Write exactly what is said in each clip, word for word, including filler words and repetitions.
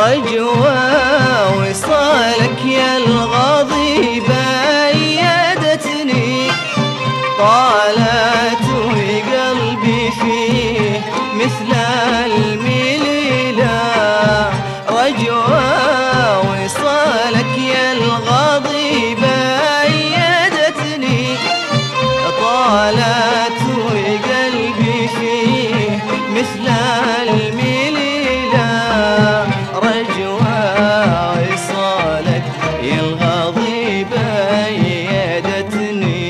رجوى وصالك يا الغاضي بيدتني، طالت وقلبي فيه مثل المليلة. رجوى وصالك يا الغاضي بيدتني، طالت وقلبي فيه مثل المليلة. رجوى وصالك يا الغاضي بيدتني،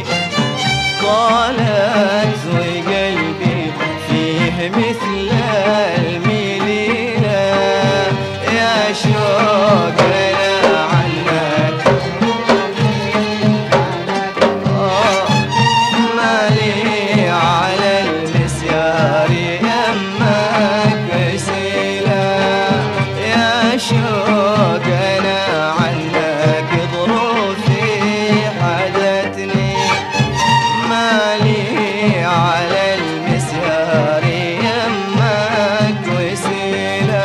طالت وقلبي فيه مثل المليلة. يا شوق أنا عنك مالي على المسيار يمك وسيلة. يا شوق أنا عنك ظروفي حدتني، مالي على المسيار يمك وسيلة.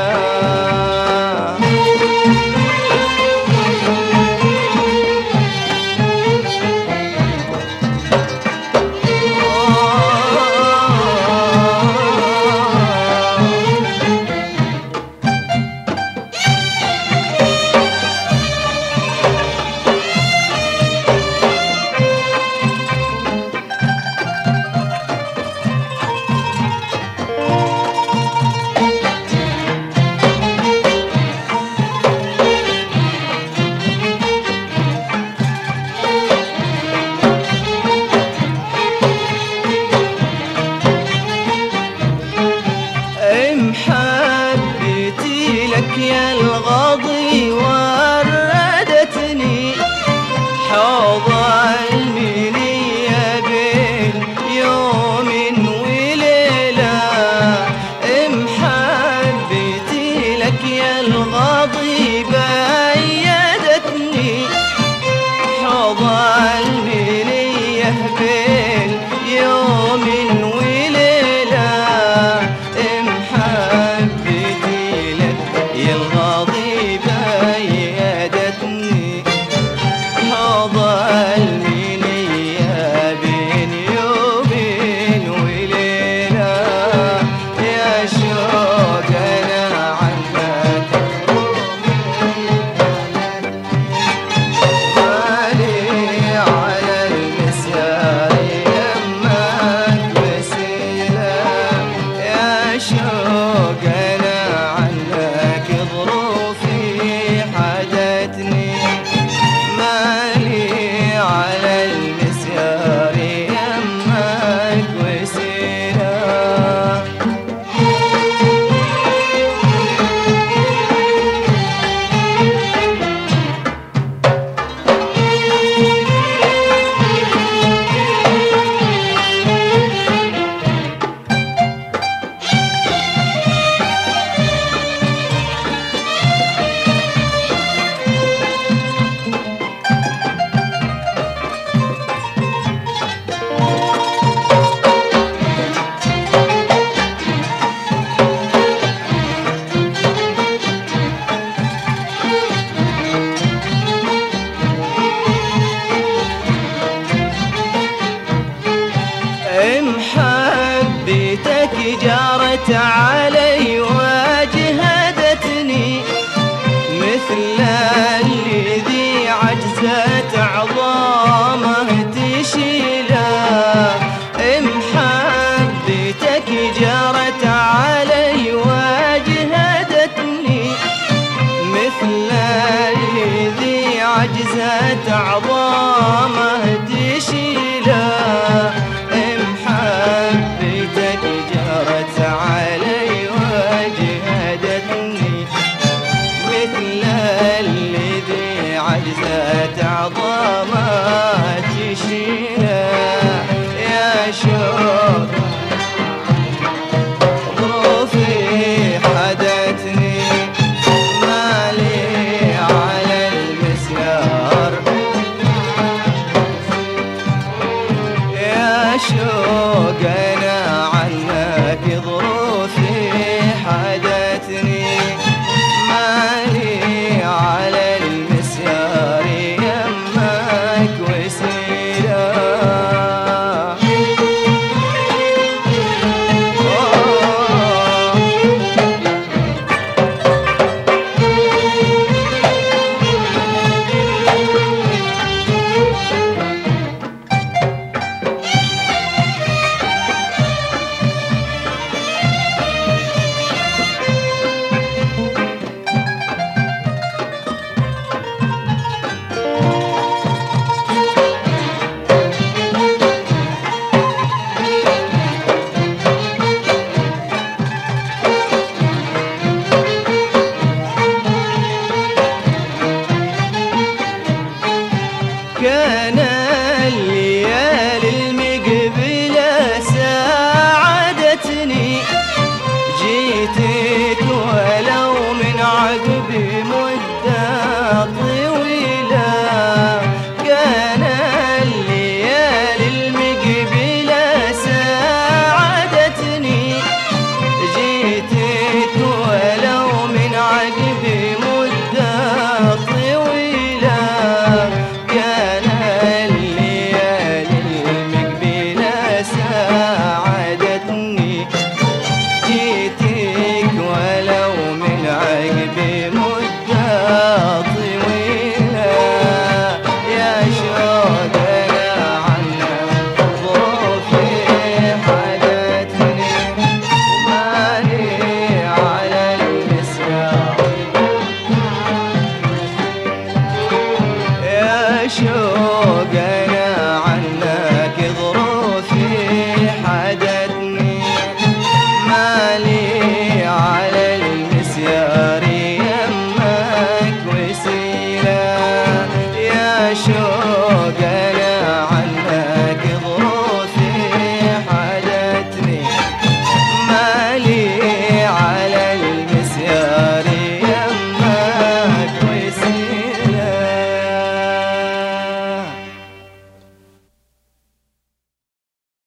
محبتي لك يا الغاضي وردتني، حوض المنية بين يوم وليلة. محبتي لك يا الغاضي بيدتني، حوض المنية بين يوم وليلة. محبتي لك يا الغاضي بيدتني، حوض المنية بين يوم وليلة. يا شوق أنا عنك مالي على المسيار يمك وسيلة. يا شوق أنا عنك ظروفي حدتني، مالي على المسيار يمك وسيلة. محبتك جارت علي وجهدتني، مثل الذي عجزت عظامه تشيله. محبتك جارت علي وجهدتني، مثل الذي عجزت عظامه تشيله.